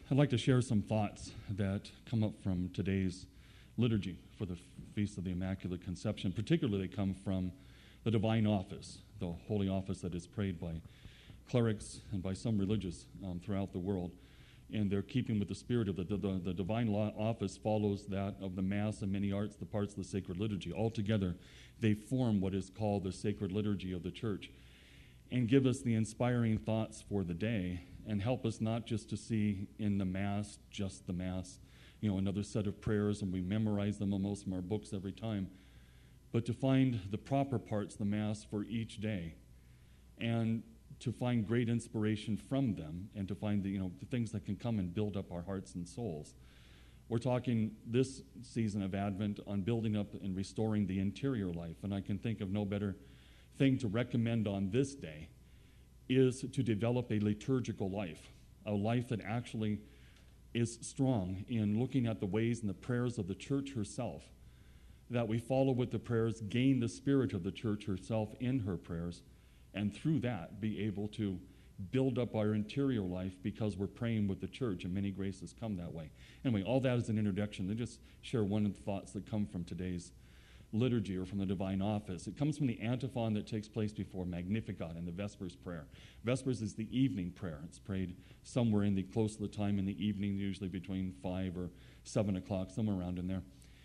I'd like to share some thoughts that come up from today's liturgy for the Feast of the Immaculate Conception. Particularly, they come from the Divine Office, the holy office that is prayed by clerics and by some religious throughout the world. And they're keeping with the spirit of the Divine Office follows that of the Mass and many arts, the parts of the sacred liturgy. Altogether, they form what is called the sacred liturgy of the Church and give us the inspiring thoughts for the day and help us not just to see in the Mass, just the Mass, another set of prayers, and we memorize them almost from our books every time, but to find the proper parts of the Mass for each day and to find great inspiration from them and to find the things that can come and build up our hearts and souls. We're talking this season of Advent on building up and restoring the interior life, and I can think of no better thing to recommend on this day is to develop a liturgical life, a life that actually is strong in looking at the ways and the prayers of the Church herself, that we follow with the prayers, gain the spirit of the Church herself in her prayers, and through that be able to build up our interior life because we're praying with the Church, and many graces come that way. Anyway, all that is an introduction. Let me just share one of the thoughts that come from today's liturgy or from the Divine Office. It comes from the antiphon that takes place before Magnificat in the Vespers prayer. Vespers is the evening prayer. It's prayed somewhere in the close to the time in the evening, usually between 5 or 7 o'clock, somewhere around in there.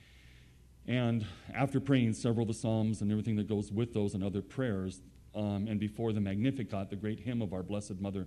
And after praying several of the Psalms and everything that goes with those and other prayers, and before the Magnificat, the great hymn of our Blessed Mother,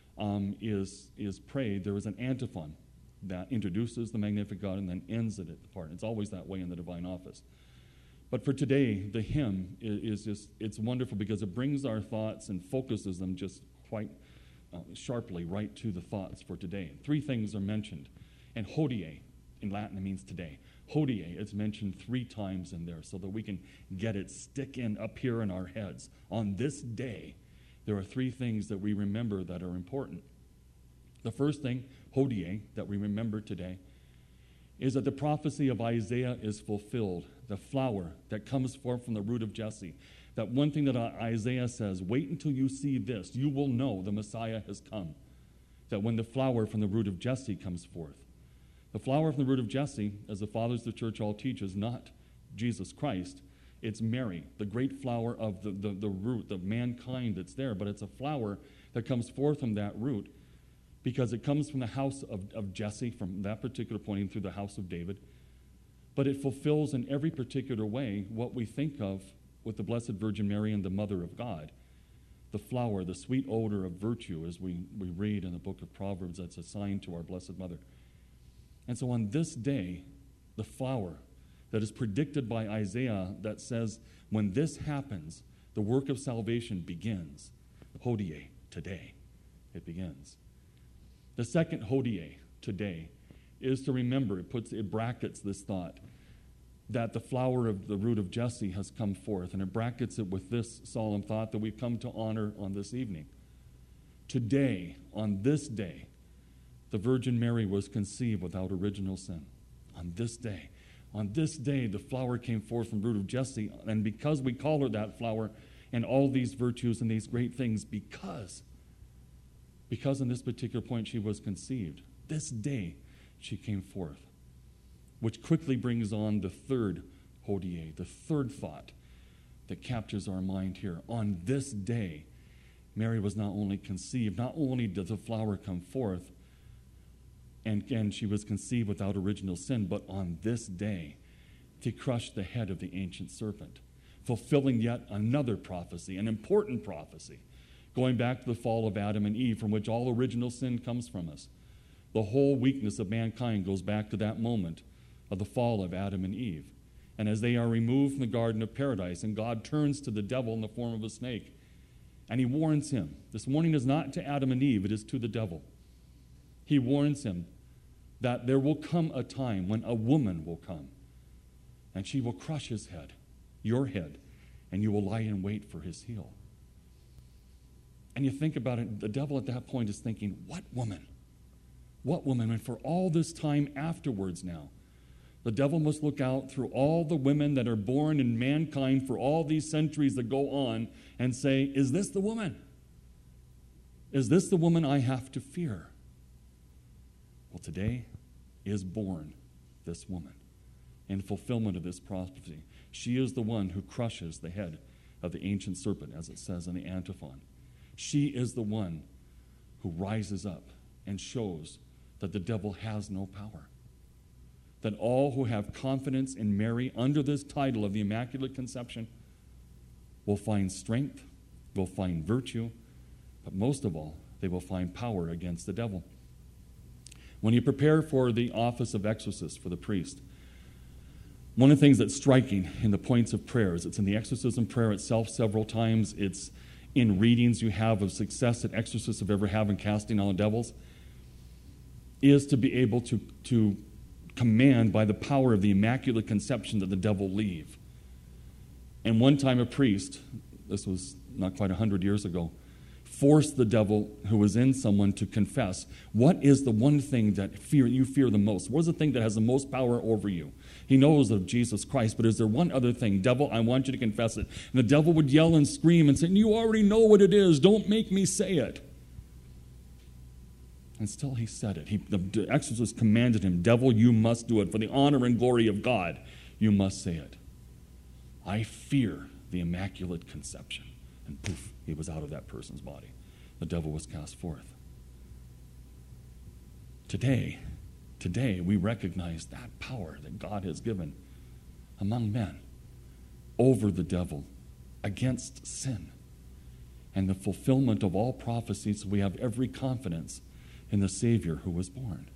is prayed, there is an antiphon that introduces the Magnificat and then ends it at the part. It's always that way in the Divine Office. But for today, the hymn is just, it's wonderful because it brings our thoughts and focuses them just quite sharply right to the thoughts for today. 3 things are mentioned. And hodie, in Latin, it means today. Hodie is mentioned 3 times in there so that we can get it stick in up here in our heads. On this day, there are 3 things that we remember that are important. The first thing, hodie, that we remember today, is that the prophecy of Isaiah is fulfilled, the flower that comes forth from the root of Jesse. That one thing that Isaiah says, wait until you see this, you will know the Messiah has come. That when the flower from the root of Jesse comes forth. The flower from the root of Jesse, as the fathers of the Church all teach, is not Jesus Christ. It's Mary, the great flower of the root of mankind that's there, but it's a flower that comes forth from that root because it comes from the house of Jesse, from that particular pointing through the house of David. But it fulfills in every particular way what we think of with the Blessed Virgin Mary and the Mother of God. The flower, the sweet odor of virtue, as we read in the book of Proverbs, that's assigned to our Blessed Mother. And so on this day, the flower that is predicted by Isaiah that says, when this happens, the work of salvation begins. Hodie, today, it begins. The second hodie, today, is to remember, it brackets this thought, that the flower of the root of Jesse has come forth, and it brackets it with this solemn thought that we've come to honor on this evening. Today, on this day, the Virgin Mary was conceived without original sin. On this day, the flower came forth from the root of Jesse, and because we call her that flower and all these virtues and these great things, because in this particular point she was conceived, this day she came forth, which quickly brings on the third hodie, the third thought that captures our mind here. On this day, Mary was not only conceived, not only did the flower come forth, and she was conceived without original sin, but on this day, to crush the head of the ancient serpent, fulfilling yet another prophecy, an important prophecy, going back to the fall of Adam and Eve, from which all original sin comes from us. The whole weakness of mankind goes back to that moment of the fall of Adam and Eve. And as they are removed from the Garden of Paradise, and God turns to the devil in the form of a snake, and he warns him. This warning is not to Adam and Eve, it is to the devil. He warns him that there will come a time when a woman will come, and she will crush his head, your head, and you will lie in wait for his heel. And you think about it, the devil at that point is thinking, what woman? What woman? And for all this time afterwards now, the devil must look out through all the women that are born in mankind for all these centuries that go on and say, is this the woman? Is this the woman I have to fear? Well, today is born this woman in fulfillment of this prophecy. She is the one who crushes the head of the ancient serpent, as it says in the antiphon. She is the one who rises up and shows that the devil has no power. That all who have confidence in Mary under this title of the Immaculate Conception will find strength, will find virtue, but most of all, they will find power against the devil. When you prepare for the office of exorcist for the priest, one of the things that's striking in the points of prayers, it's in the exorcism prayer itself several times, it's in readings you have of success that exorcists have ever had in casting out devils, is to be able to command by the power of the Immaculate Conception that the devil leave. And one time a priest, this was not quite 100 years ago, forced the devil who was in someone to confess, what is the one thing that you fear the most? What is the thing that has the most power over you? He knows of Jesus Christ, but is there one other thing? Devil, I want you to confess it. And the devil would yell and scream and say, you already know what it is. Don't make me say it. And still he said it. The exorcist commanded him, devil, you must do it. For the honor and glory of God, you must say it. I fear the Immaculate Conception. And poof, he was out of that person's body. The devil was cast forth. Today, we recognize that power that God has given among men over the devil, against sin, and the fulfillment of all prophecies. We have every confidence in the Savior who was born.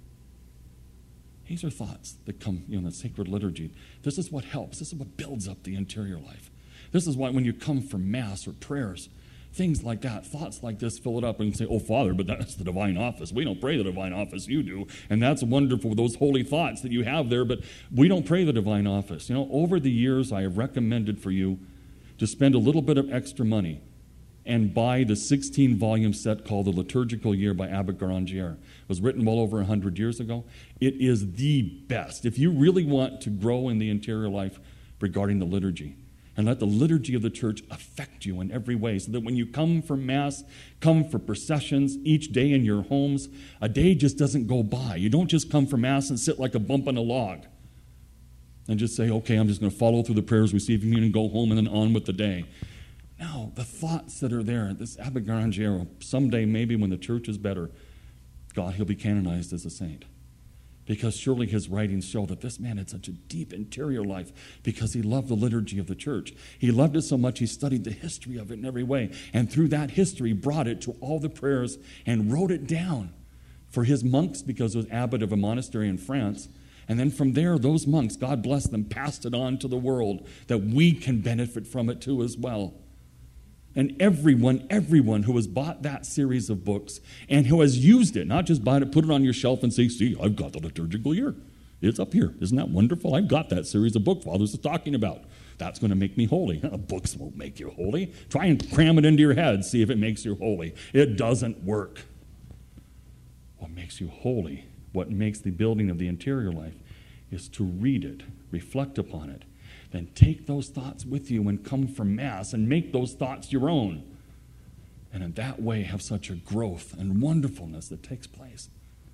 These are thoughts that come in the sacred liturgy. This is what helps. This is what builds up the interior life. This is why when you come from Mass or prayers, things like that, thoughts like this fill it up, and you say, oh, Father, but that's the divine office. We don't pray the divine office, you do. And that's wonderful, those holy thoughts that you have there, but we don't pray the divine office. Over the years, I have recommended for you to spend a little bit of extra money and buy the 16-volume set called The Liturgical Year by Abbot Garangier. It was written well over 100 years ago. It is the best. If you really want to grow in the interior life regarding the liturgy, and let the liturgy of the church affect you in every way, so that when you come for Mass, come for processions each day in your homes, a day just doesn't go by. You don't just come for Mass and sit like a bump on a log and just say, okay, I'm just going to follow through the prayers, receive communion, and go home, and then on with the day. No, the thoughts that are there, this Abbot Garangier, someday maybe when the church is better, God, he'll be canonized as a saint. Because surely his writings show that this man had such a deep interior life because he loved the liturgy of the church. He loved it so much he studied the history of it in every way. And through that history brought it to all the prayers and wrote it down for his monks, because he was abbot of a monastery in France. And then from there, those monks, God bless them, passed it on to the world that we can benefit from it too as well. And everyone who has bought that series of books and who has used it, not just bought it, put it on your shelf and say, see, I've got the liturgical year. It's up here. Isn't that wonderful? I've got that series of book Fathers are talking about. That's going to make me holy. Books won't make you holy. Try and cram it into your head, see if it makes you holy. It doesn't work. What makes you holy, what makes the building of the interior life, is to read it, reflect upon it, then take those thoughts with you and come from Mass and make those thoughts your own. And in that way have such a growth and wonderfulness that takes place.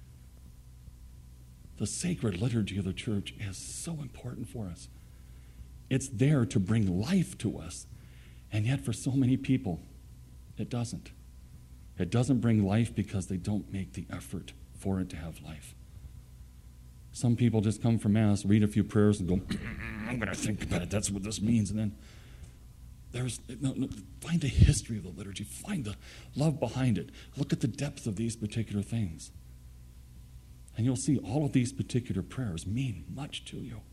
The sacred liturgy of the church is so important for us. It's there to bring life to us. And yet for so many people, it doesn't. It doesn't bring life because they don't make the effort for it to have life. Some people just come from Mass, read a few prayers, and go, I'm going to think about it. That's what this means. And then find the history of the liturgy. Find the love behind it. Look at the depth of these particular things. And you'll see all of these particular prayers mean much to you.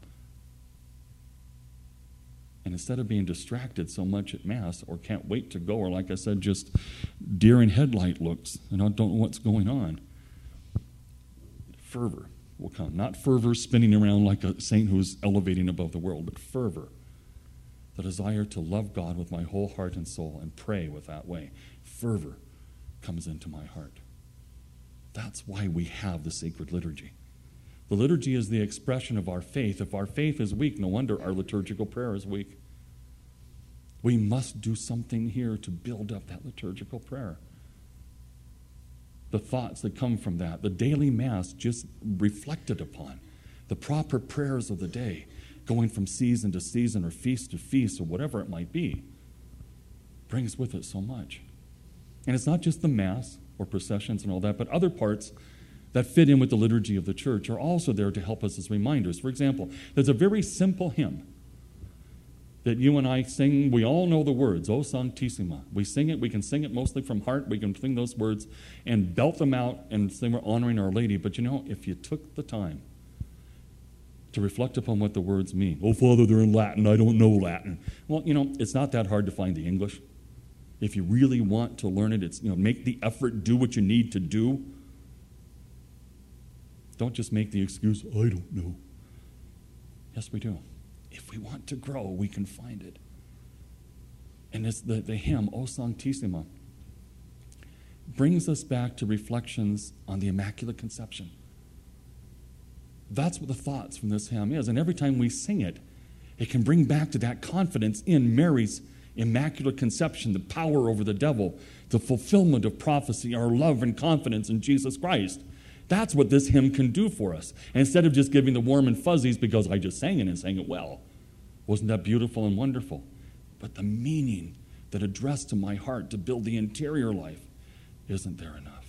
And instead of being distracted so much at Mass, or can't wait to go, or like I said, just deer in headlight looks, and I don't know what's going on, fervor will come. Not fervor spinning around like a saint who's elevating above the world, but fervor, the desire to love God with my whole heart and soul and pray with that way. Fervor comes into my heart. That's why we have the sacred liturgy. The liturgy is the expression of our faith. If our faith is weak, no wonder our liturgical prayer is weak. We must do something here to build up that liturgical prayer. the thoughts that come from that, the daily Mass just reflected upon, the proper prayers of the day, going from season to season or feast to feast or whatever it might be, brings with it so much. And it's not just the Mass or processions and all that, but other parts that fit in with the liturgy of the church are also there to help us as reminders. For example, there's a very simple hymn that you and I sing. We all know the words, O Sanctissima. We sing it. We can sing it mostly from heart. We can sing those words and belt them out and say we're honoring Our Lady. But you know, if you took the time to reflect upon what the words mean. Oh, Father, they're in Latin. I don't know Latin. Well, you know, it's not that hard to find the English. If you really want to learn it, it's, make the effort, do what you need to do. Don't just make the excuse, I don't know. Yes, we do. If we want to grow, we can find it. And it's the hymn, O Sanctissima, brings us back to reflections on the Immaculate Conception. That's what the thoughts from this hymn is. And every time we sing it, it can bring back to that confidence in Mary's Immaculate Conception, the power over the devil, the fulfillment of prophecy, our love and confidence in Jesus Christ. That's what this hymn can do for us. And instead of just giving the warm and fuzzies because I just sang it and sang it well. Wasn't that beautiful and wonderful? But the meaning that addressed to my heart to build the interior life, isn't there enough?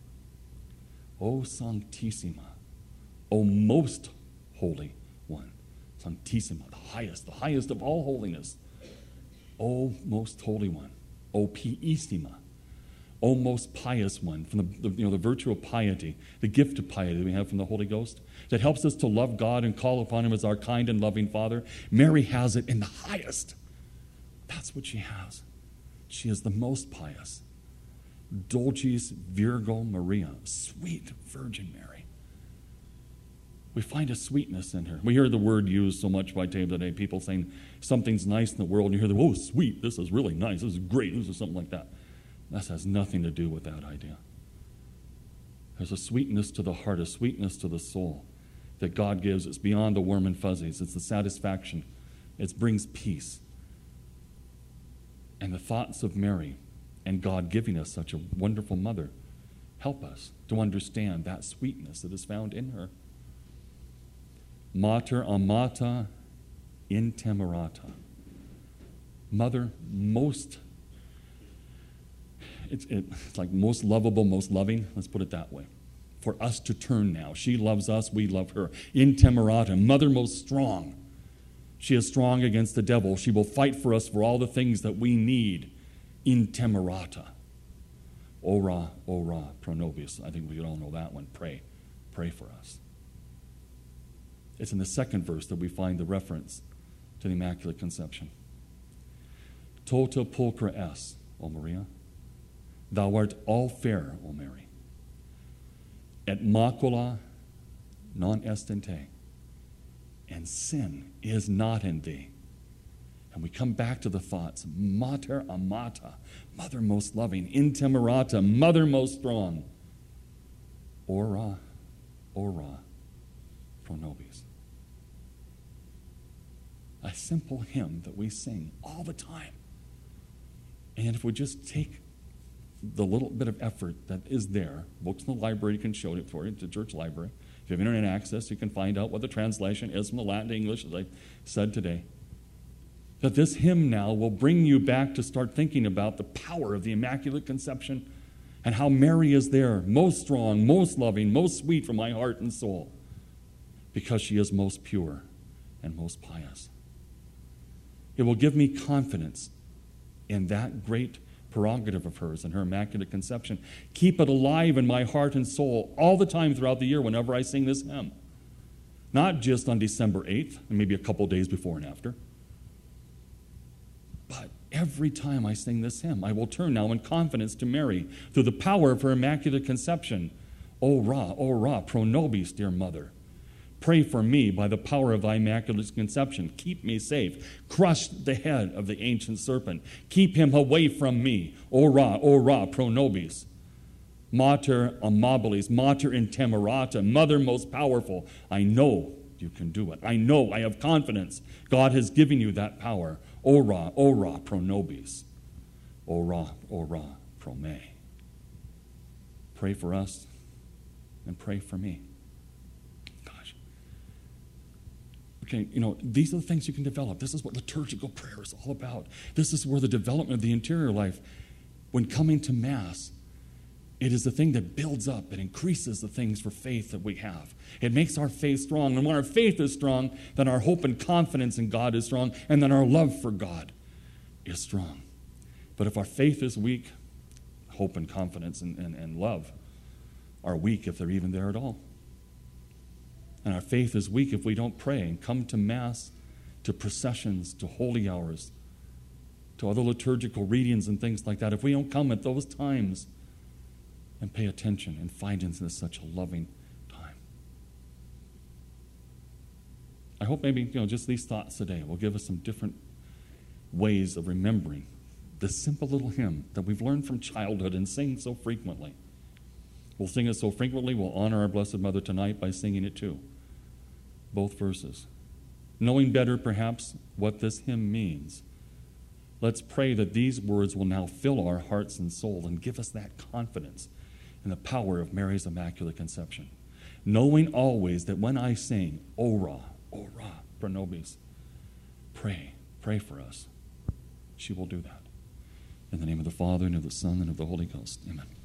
O Sanctissima, O most holy one. Sanctissima, the highest of all holiness. O most holy one. O Piissima. O most pious one, from the virtue of piety, the gift of piety that we have from the Holy Ghost, that helps us to love God and call upon Him as our kind and loving Father. Mary has it in the highest. That's what she has. She is the most pious. Dulcis Virgo Maria, sweet Virgin Mary. We find a sweetness in her. We hear the word used so much by today, people saying something's nice in the world, and you hear oh, sweet, this is really nice, this is great, this is something like that. That has nothing to do with that idea. There's a sweetness to the heart, a sweetness to the soul that God gives. It's beyond the warm and fuzzies. It's the satisfaction. It brings peace. And the thoughts of Mary and God giving us such a wonderful mother help us to understand that sweetness that is found in her. Mater amata intemerata. Mother most It's like most lovable, most loving. Let's put it that way. For us to turn now. She loves us, we love her. Intemerata, mother most strong. She is strong against the devil. She will fight for us for all the things that we need. Intemerata. Ora pro nobis. I think we could all know that one. Pray for us. It's in the second verse that we find the reference to the Immaculate Conception. Tota pulchra es, O Maria. Thou art all fair, O Mary. Et macula non est in te. And sin is not in thee. And we come back to the thoughts. Mater amata, mother most loving. Intemerata, mother most strong. Ora pro nobis. A simple hymn that we sing all the time. And if we just take the little bit of effort that is there, books in the library can show it for you, the church library. If you have internet access, you can find out what the translation is from the Latin to English, as I said today. That this hymn now will bring you back to start thinking about the power of the Immaculate Conception and how Mary is there, most strong, most loving, most sweet for my heart and soul, because she is most pure and most pious. It will give me confidence in that great prerogative of hers and her Immaculate Conception. Keep it alive in my heart and soul all the time throughout the year whenever I sing this hymn. Not just on December 8th and maybe a couple days before and after. But every time I sing this hymn, I will turn now in confidence to Mary through the power of her Immaculate Conception. Ora pro nobis, dear Mother. Pray for me by the power of thy Immaculate Conception. Keep me safe. Crush the head of the ancient serpent. Keep him away from me. Ora pro nobis. Mater amabilis, mater intemerata, mother most powerful. I know you can do it. I know, I have confidence. God has given you that power. Ora pro nobis. Ora pro me. pray for us and pray for me. Gosh. Okay, these are the things you can develop. This is what liturgical prayer is all about. This is where the development of the interior life, when coming to Mass, it is the thing that builds up. It increases the things for faith that we have. It makes our faith strong. And when our faith is strong, then our hope and confidence in God is strong, and then our love for God is strong. But if our faith is weak, hope and confidence and love are weak if they're even there at all. And our faith is weak if we don't pray and come to Mass, to processions, to holy hours, to other liturgical readings and things like that. If we don't come at those times and pay attention and find in this such a loving time. I hope maybe, just these thoughts today will give us some different ways of remembering this simple little hymn that we've learned from childhood and sing so frequently. We'll sing it so frequently, we'll honor our Blessed Mother tonight by singing it too. Both verses. Knowing better, perhaps, what this hymn means, let's pray that these words will now fill our hearts and soul and give us that confidence in the power of Mary's Immaculate Conception. Knowing always that when I sing, Ora, Ora, pro nobis, pray for us, she will do that. In the name of the Father, and of the Son, and of the Holy Ghost. Amen.